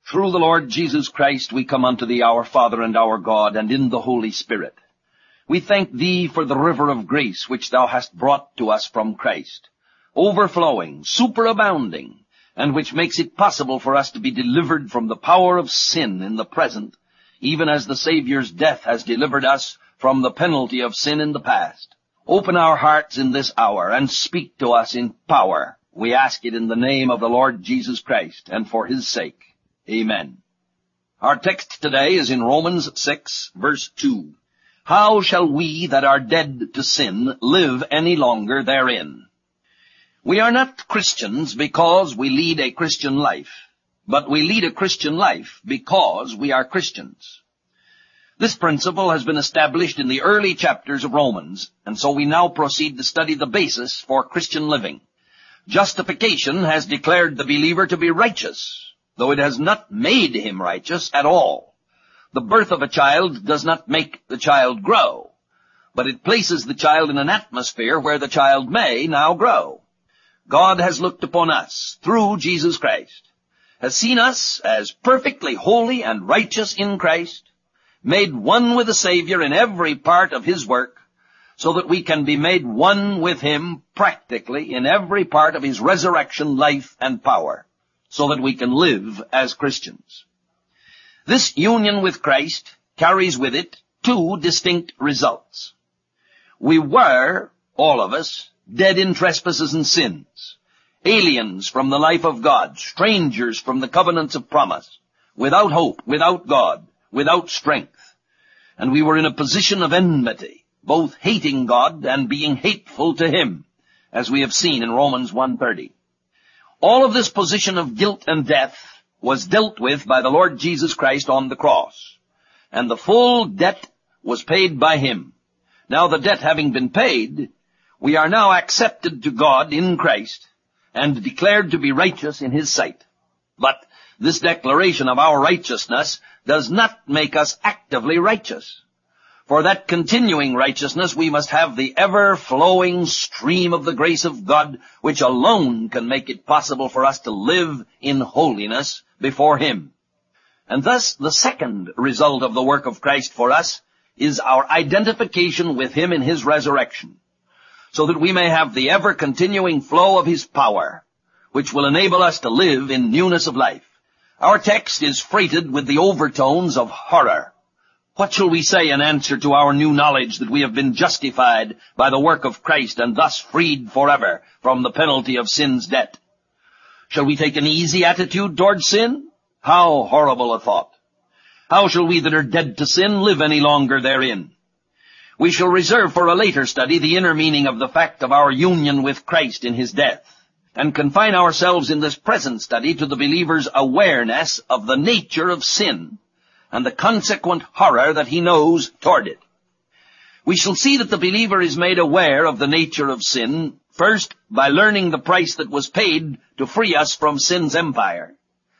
Through the Lord Jesus Christ we come unto thee, our Father and our God, and in the Holy Spirit. We thank thee for the river of grace which thou hast brought to us from Christ, overflowing, superabounding, and which makes it possible for us to be delivered from the power of sin in the present, even as the Savior's death has delivered us from the penalty of sin in the past. Open our hearts in this hour and speak to us in power. We ask it in the name of the Lord Jesus Christ and for his sake. Amen. Our text today is in Romans 6, verse 2. How shall we that are dead to sin live any longer therein? We are not Christians because we lead a Christian life, but we lead a Christian life because we are Christians. This principle has been established in the early chapters of Romans, and so we now proceed to study the basis for Christian living. Justification has declared the believer to be righteous, though it has not made him righteous at all. The birth of a child does not make the child grow, but it places the child in an atmosphere where the child may now grow. God has looked upon us through Jesus Christ, has seen us as perfectly holy and righteous in Christ, made one with the Savior in every part of his work, so that we can be made one with him practically in every part of his resurrection life and power, so that we can live as Christians. This union with Christ carries with it two distinct results. We were, all of us, dead in trespasses and sins, aliens from the life of God, strangers from the covenants of promise, without hope, without God, without strength. And we were in a position of enmity, both hating God and being hateful to him, as we have seen in Romans 1:30. All of this position of guilt and death was dealt with by the Lord Jesus Christ on the cross, and the full debt was paid by him. Now the debt having been paid, we are now accepted to God in Christ and declared to be righteous in his sight. But this declaration of our righteousness does not make us actively righteous. For that continuing righteousness, we must have the ever-flowing stream of the grace of God, which alone can make it possible for us to live in holiness before him. And thus, the second result of the work of Christ for us is our identification with him in his resurrection, so that we may have the ever-continuing flow of his power, which will enable us to live in newness of life. Our text is freighted with the overtones of horror. What shall we say in answer to our new knowledge that we have been justified by the work of Christ and thus freed forever from the penalty of sin's debt? Shall we take an easy attitude toward sin? How horrible a thought! How shall we that are dead to sin live any longer therein? We shall reserve for a later study the inner meaning of the fact of our union with Christ in his death, and confine ourselves in this present study to the believer's awareness of the nature of sin and the consequent horror that he knows toward it. We shall see that the believer is made aware of the nature of sin, first by learning the price that was paid to free us from sin's empire.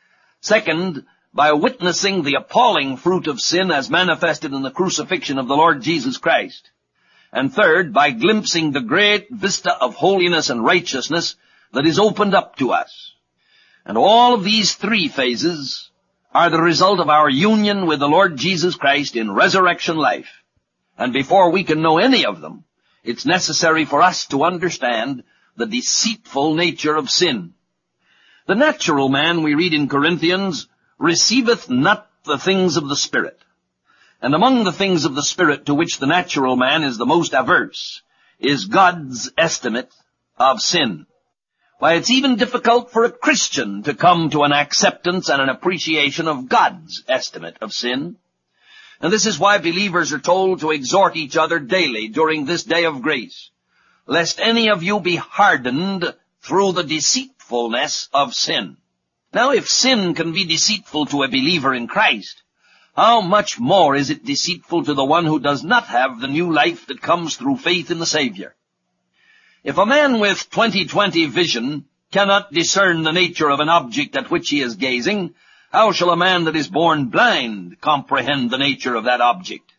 Second, by witnessing the appalling fruit of sin as manifested in the crucifixion of the Lord Jesus Christ. And third, by glimpsing the great vista of holiness and righteousness that is opened up to us. And all of these three phases are the result of our union with the Lord Jesus Christ in resurrection life. And before we can know any of them, it's necessary for us to understand the deceitful nature of sin. The natural man, we read in Corinthians, receiveth not the things of the Spirit. And among the things of the Spirit to which the natural man is the most averse is God's estimate of sin. Why, it's even difficult for a Christian to come to an acceptance and an appreciation of God's estimate of sin. And this is why believers are told to exhort each other daily during this day of grace, lest any of you be hardened through the deceitfulness of sin. Now, if sin can be deceitful to a believer in Christ, how much more is it deceitful to the one who does not have the new life that comes through faith in the Savior? If a man with 20/20 vision cannot discern the nature of an object at which he is gazing, how shall a man that is born blind comprehend the nature of that object?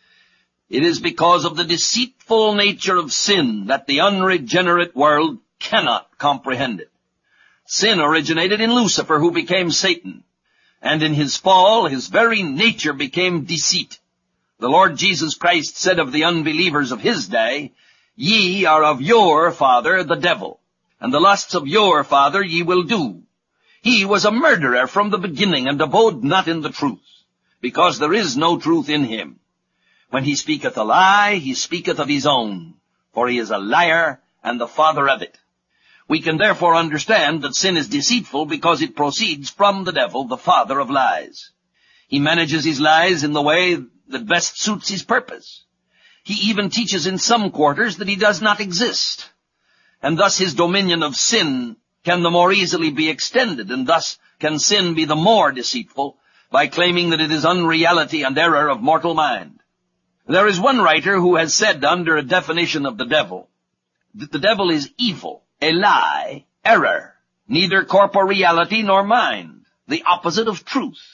It is because of the deceitful nature of sin that the unregenerate world cannot comprehend it. Sin originated in Lucifer, who became Satan, And in his fall, his very nature became deceit. The Lord Jesus Christ said of the unbelievers of his day, "Ye are of your father the devil, and the lusts of your father ye will do. He was a murderer from the beginning, and abode not in the truth, because there is no truth in him. When he speaketh a lie, he speaketh of his own, for he is a liar and the father of it." We can therefore understand that sin is deceitful because it proceeds from the devil, the father of lies. He manages his lies in the way that best suits his purpose. He even teaches in some quarters that he does not exist, and thus his dominion of sin can the more easily be extended, and thus can sin be the more deceitful by claiming that it is unreality and error of mortal mind. There is one writer who has said under a definition of the devil that the devil is evil, a lie, error, neither corporeality nor mind, the opposite of truth,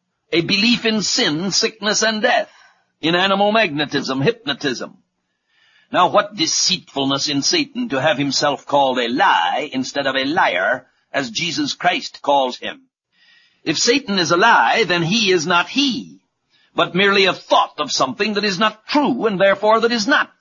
a belief in sin, sickness, and death, in animal magnetism, hypnotism. Now, what deceitfulness in Satan to have himself called a lie instead of a liar, as Jesus Christ calls him. If Satan is a lie, then he is not he, but merely a thought of something that is not true, and therefore that is not.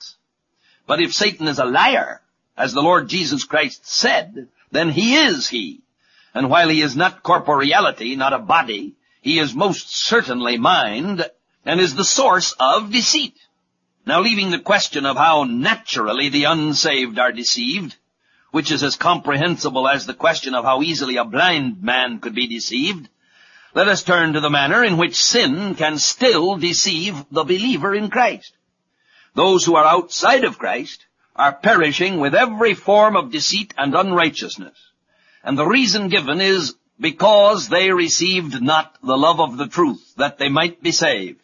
But if Satan is a liar, as the Lord Jesus Christ said, then he is he. And while he is not corporeality, not a body, he is most certainly mind, and is the source of deceit. Now, leaving the question of how naturally the unsaved are deceived, which is as comprehensible as the question of how easily a blind man could be deceived, let us turn to the manner in which sin can still deceive the believer in Christ. Those who are outside of Christ are perishing with every form of deceit and unrighteousness. And the reason given is because they received not the love of the truth, that they might be saved.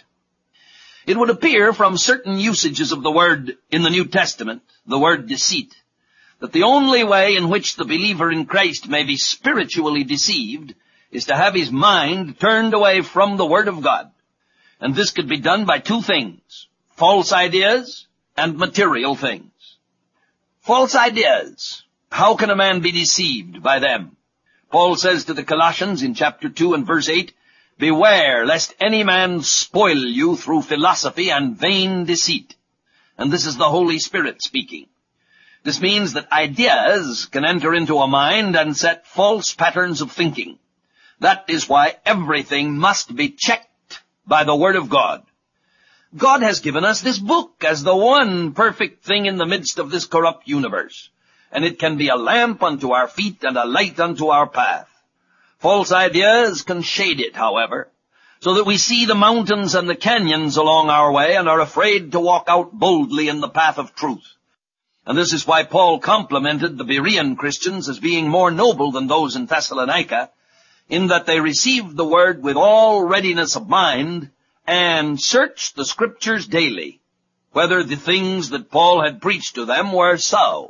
It would appear from certain usages of the word in the New Testament, the word deceit, that the only way in which the believer in Christ may be spiritually deceived is to have his mind turned away from the Word of God. And this could be done by two things: false ideas and material things. False ideas. How can a man be deceived by them? Paul says to the Colossians in chapter 2 and verse 8, "Beware lest any man spoil you through philosophy and vain deceit." And this is the Holy Spirit speaking. This means that ideas can enter into a mind and set false patterns of thinking. That is why everything must be checked by the Word of God. God has given us this book as the one perfect thing in the midst of this corrupt universe, and it can be a lamp unto our feet and a light unto our path. False ideas can shade it, however, so that we see the mountains and the canyons along our way and are afraid to walk out boldly in the path of truth. And this is why Paul complimented the Berean Christians as being more noble than those in Thessalonica, in that they received the word with all readiness of mind and searched the Scriptures daily, whether the things that Paul had preached to them were so.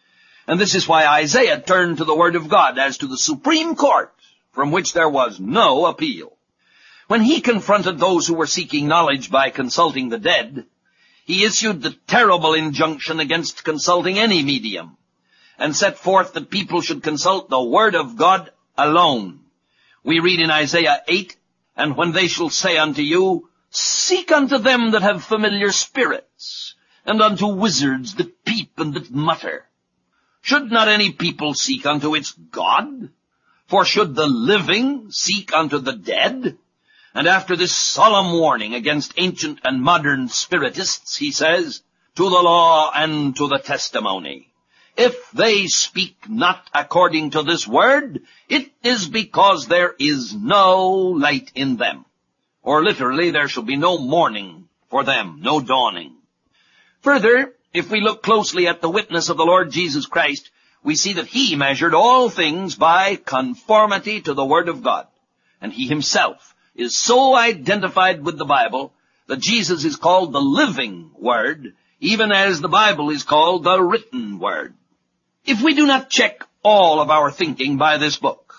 And this is why Isaiah turned to the Word of God as to the supreme court from which there was no appeal. When he confronted those who were seeking knowledge by consulting the dead, he issued the terrible injunction against consulting any medium, and set forth that people should consult the Word of God alone. We read in Isaiah 8, "And when they shall say unto you, Seek unto them that have familiar spirits, and unto wizards that peep and that mutter. Should not any people seek unto its God? For should the living seek unto the dead?" And after this solemn warning against ancient and modern spiritists, he says, "To the law and to the testimony. If they speak not according to this word, it is because there is no light in them." Or literally, there shall be no morning for them, no dawning. Further, if we look closely at the witness of the Lord Jesus Christ, we see that he measured all things by conformity to the Word of God. And he himself is so identified with the Bible that Jesus is called the living Word, even as the Bible is called the written Word. If we do not check all of our thinking by this book,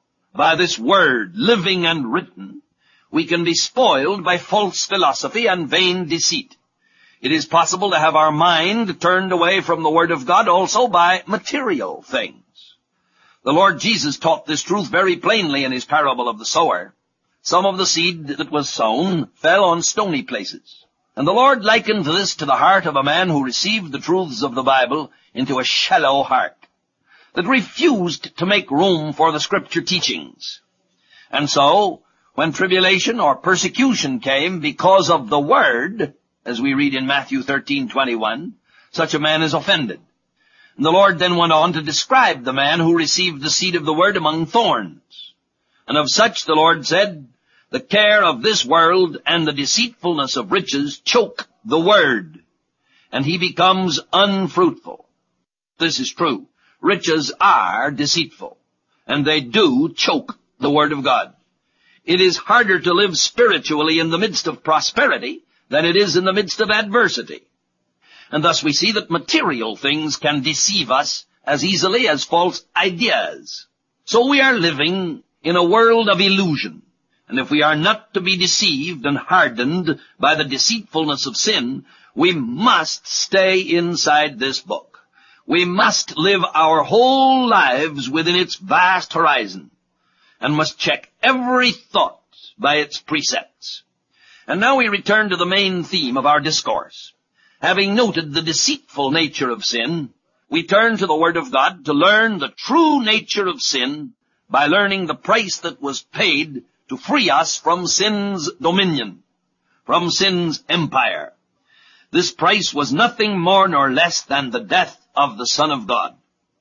by this Word, living and written, we can be spoiled by false philosophy and vain deceit. It is possible to have our mind turned away from the Word of God also by material things. The Lord Jesus taught this truth very plainly in his parable of the sower. Some of the seed that was sown fell on stony places. And the Lord likened this to the heart of a man who received the truths of the Bible into a shallow heart, that refused to make room for the Scripture teachings. And so, when tribulation or persecution came because of the Word, as we read in Matthew 13:21, such a man is offended. And the Lord then went on to describe the man who received the seed of the Word among thorns. And of such the Lord said, the care of this world and the deceitfulness of riches choke the Word, and he becomes unfruitful. This is true. Riches are deceitful, and they do choke the Word of God. It is harder to live spiritually in the midst of prosperity than it is in the midst of adversity. And thus we see that material things can deceive us as easily as false ideas. So we are living in a world of illusion. And if we are not to be deceived and hardened by the deceitfulness of sin, we must stay inside this book. We must live our whole lives within its vast horizon, and must check every thought by its precepts. And now we return to the main theme of our discourse. Having noted the deceitful nature of sin, we turn to the Word of God to learn the true nature of sin by learning the price that was paid to free us from sin's dominion, from sin's empire. This price was nothing more nor less than the death of the Son of God.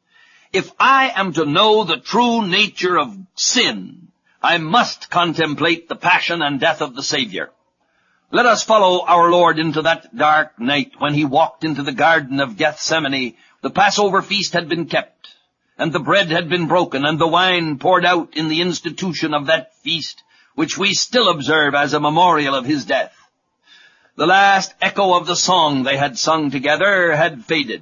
If I am to know the true nature of sin, I must contemplate the passion and death of the Savior. Let us follow our Lord into that dark night when he walked into the Garden of Gethsemane. The Passover feast had been kept, and the bread had been broken, and the wine poured out in the institution of that feast, which we still observe as a memorial of his death. The last echo of the song they had sung together had faded.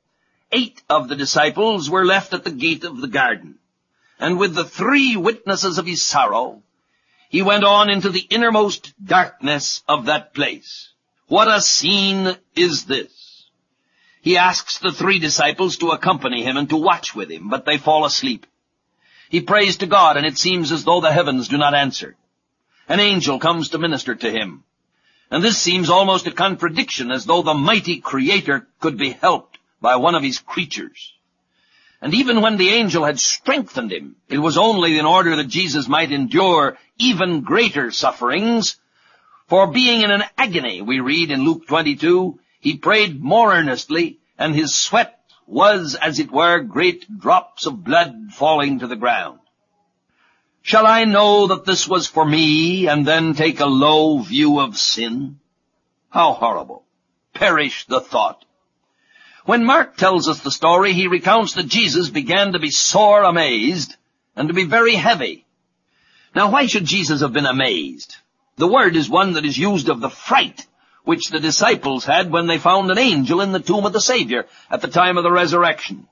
8 of the disciples were left at the gate of the garden, and with the 3 witnesses of his sorrow, he went on into the innermost darkness of that place. What a scene is this! He asks the 3 disciples to accompany him and to watch with him, but they fall asleep. He prays to God, and it seems as though the heavens do not answer. An angel comes to minister to him. And this seems almost a contradiction, as though the mighty Creator could be helped by one of his creatures. And even when the angel had strengthened him, it was only in order that Jesus might endure even greater sufferings. For being in an agony, we read in Luke 22, he prayed more earnestly, and his sweat was, as it were, great drops of blood falling to the ground. Shall I know that this was for me, and then take a low view of sin? How horrible! Perish the thought. When Mark tells us the story, he recounts that Jesus began to be sore amazed, and to be very heavy. Now, why should Jesus have been amazed? The word is one that is used of the fright which the disciples had when they found an angel in the tomb of the Savior at the time of the resurrection.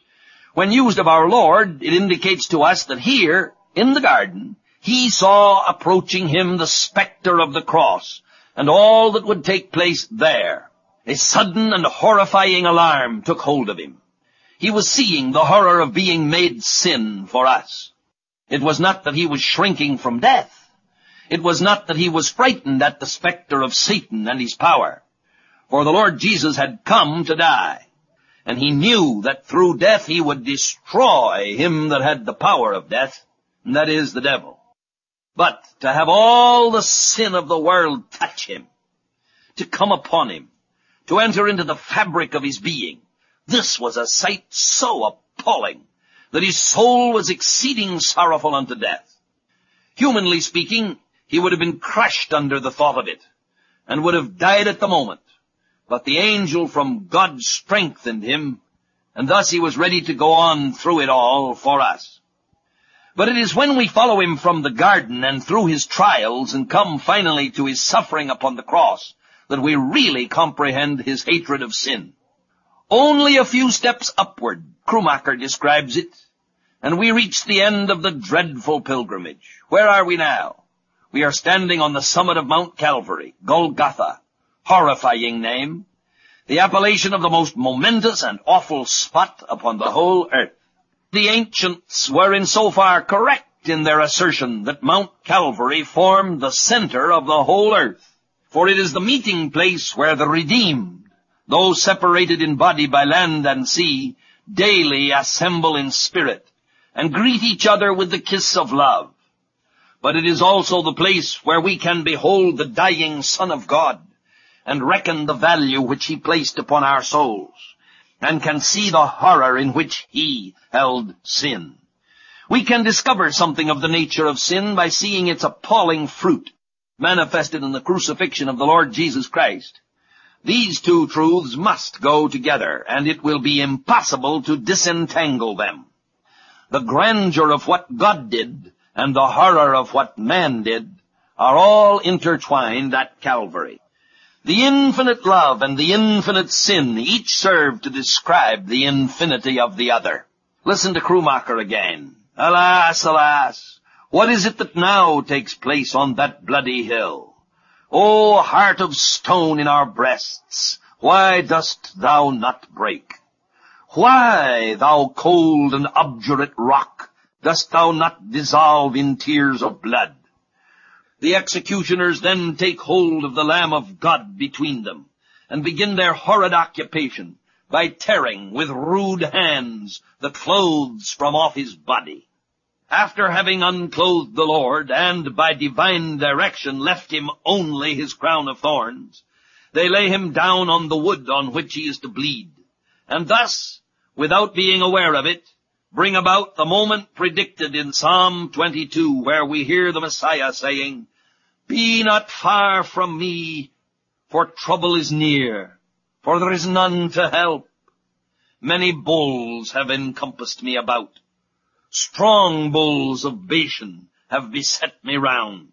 When used of our Lord, it indicates to us that here, in the garden, he saw approaching him the specter of the cross, and all that would take place there. A sudden and horrifying alarm took hold of him. He was seeing the horror of being made sin for us. It was not that he was shrinking from death. It was not that he was frightened at the specter of Satan and his power. For the Lord Jesus had come to die, and he knew that through death he would destroy him that had the power of death, and that is the devil. But to have all the sin of the world touch him, to come upon him, to enter into the fabric of his being, this was a sight so appalling that his soul was exceeding sorrowful unto death. Humanly speaking, he would have been crushed under the thought of it, and would have died at the moment. But the angel from God strengthened him, and thus he was ready to go on through it all for us. But it is when we follow him from the garden and through his trials and come finally to his suffering upon the cross that we really comprehend his hatred of sin. Only a few steps upward, Krummacher describes it, and we reach the end of the dreadful pilgrimage. Where are we now? We are standing on the summit of Mount Calvary, Golgotha, horrifying name, the appellation of the most momentous and awful spot upon the whole earth. The ancients were in so far correct in their assertion that Mount Calvary formed the center of the whole earth, for it is the meeting place where the redeemed, though separated in body by land and sea, daily assemble in spirit and greet each other with the kiss of love. But it is also the place where we can behold the dying Son of God and reckon the value which he placed upon our souls, and can see the horror in which he held sin. We can discover something of the nature of sin by seeing its appalling fruit manifested in the crucifixion of the Lord Jesus Christ. These two truths must go together, and it will be impossible to disentangle them. The grandeur of what God did and the horror of what man did are all intertwined at Calvary. The infinite love and the infinite sin each serve to describe the infinity of the other. Listen to Krummacher again. Alas, alas, what is it that now takes place on that bloody hill? O heart of stone in our breasts, why dost thou not break? Why, thou cold and obdurate rock, dost thou not dissolve in tears of blood? The executioners then take hold of the Lamb of God between them, and begin their horrid occupation by tearing with rude hands the clothes from off his body. After having unclothed the Lord, and by divine direction left him only his crown of thorns, they lay him down on the wood on which he is to bleed, and thus, without being aware of it, bring about the moment predicted in Psalm 22, where we hear the Messiah saying, "Be not far from me, for trouble is near, for there is none to help. Many bulls have encompassed me about. Strong bulls of Bashan have beset me round."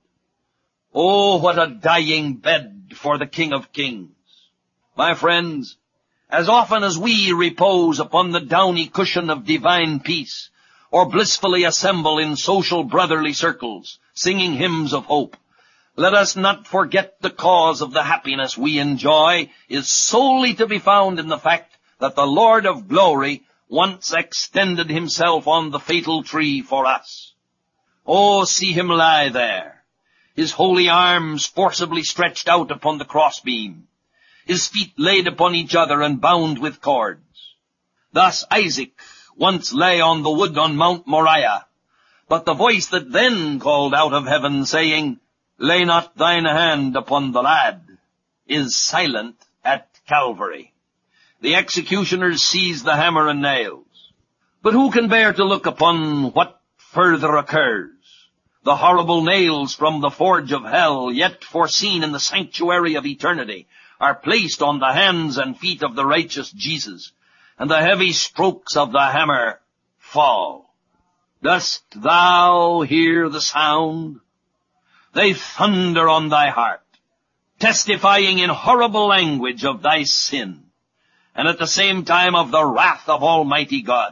Oh, what a dying bed for the King of Kings. My friends, as often as we repose upon the downy cushion of divine peace, or blissfully assemble in social brotherly circles, singing hymns of hope, let us not forget the cause of the happiness we enjoy is solely to be found in the fact that the Lord of glory once extended himself on the fatal tree for us. Oh, see him lie there, his holy arms forcibly stretched out upon the crossbeam, his feet laid upon each other and bound with cords. Thus Isaac once lay on the wood on Mount Moriah, but the voice that then called out of heaven, saying, "Lay not thine hand upon the lad," is silent at Calvary. The executioners seize the hammer and nails. But who can bear to look upon what further occurs? The horrible nails from the forge of hell, yet foreseen in the sanctuary of eternity, are placed on the hands and feet of the righteous Jesus, and the heavy strokes of the hammer fall. Dost thou hear the sound? They thunder on thy heart, testifying in horrible language of thy sin, and at the same time of the wrath of Almighty God.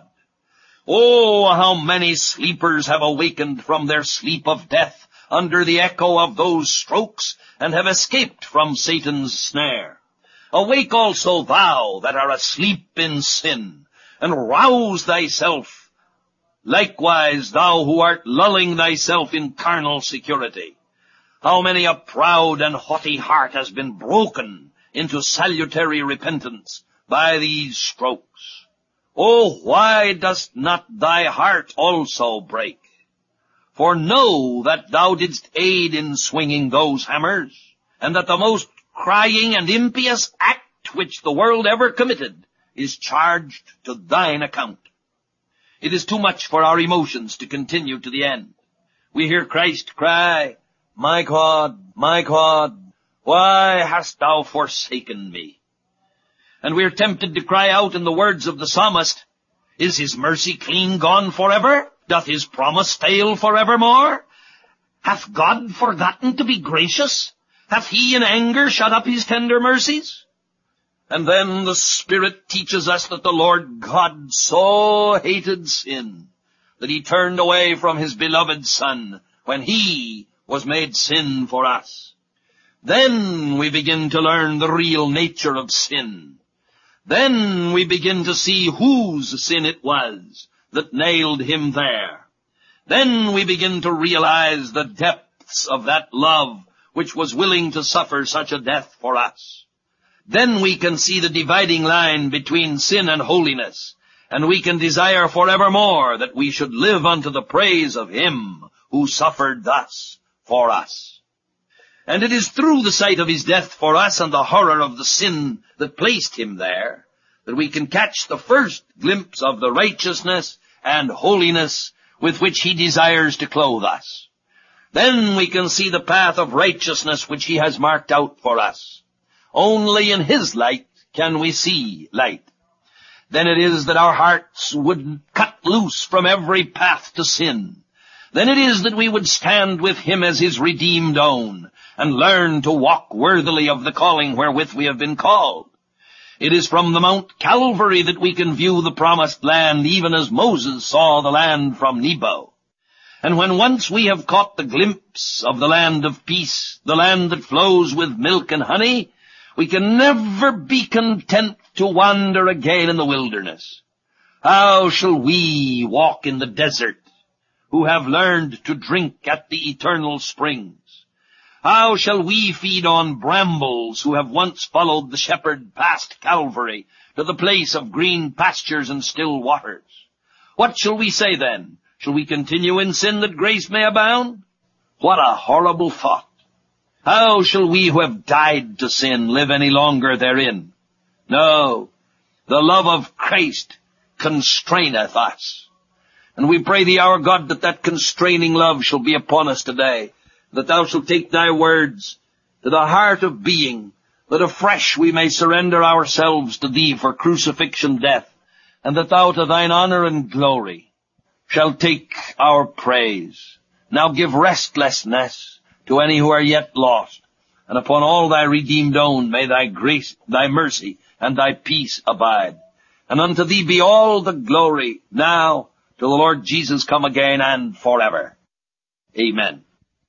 Oh, how many sleepers have awakened from their sleep of death under the echo of those strokes, and have escaped from Satan's snare. Awake also thou that art asleep in sin, and rouse thyself, likewise thou who art lulling thyself in carnal security. How many a proud and haughty heart has been broken into salutary repentance by these strokes. Oh, why dost not thy heart also break? For know that thou didst aid in swinging those hammers, and that the most crying and impious act which the world ever committed is charged to thine account. It is too much for our emotions to continue to the end. We hear Christ cry, my God, why hast thou forsaken me?" And we are tempted to cry out in the words of the psalmist, "Is his mercy clean gone forever? Doth his promise fail forevermore? Hath God forgotten to be gracious? Hath he in anger shut up his tender mercies?" And then the Spirit teaches us that the Lord God so hated sin that he turned away from his beloved Son when he was made sin for us. Then we begin to learn the real nature of sin. Then we begin to see whose sin it was that nailed him there. Then we begin to realize the depths of that love which was willing to suffer such a death for us. Then we can see the dividing line between sin and holiness, and we can desire forevermore that we should live unto the praise of Him who suffered thus for us. And it is through the sight of His death for us and the horror of the sin that placed Him there that we can catch the first glimpse of the righteousness and holiness with which He desires to clothe us. Then we can see the path of righteousness which He has marked out for us. Only in His light can we see light. Then it is that our hearts would cut loose from every path to sin. Then it is that we would stand with Him as His redeemed own, and learn to walk worthily of the calling wherewith we have been called. It is from the Mount Calvary that we can view the promised land, even as Moses saw the land from Nebo. And when once we have caught the glimpse of the land of peace, the land that flows with milk and honey, we can never be content to wander again in the wilderness. How shall we walk in the desert, who have learned to drink at the eternal springs? How shall we feed on brambles, who have once followed the shepherd past Calvary to the place of green pastures and still waters? What shall we say then? Shall we continue in sin that grace may abound? What a horrible thought! How shall we who have died to sin live any longer therein? No, the love of Christ constraineth us. And we pray Thee, our God, that that constraining love shall be upon us today, that Thou shalt take Thy words to the heart of being, that afresh we may surrender ourselves to Thee for crucifixion death, and that Thou to Thine honor and glory shalt take our praise. Now give restlessness to any who are yet lost, and upon all Thy redeemed own may Thy grace, Thy mercy, and Thy peace abide. And unto Thee be all the glory, now, till the Lord Jesus come again, and forever. Amen.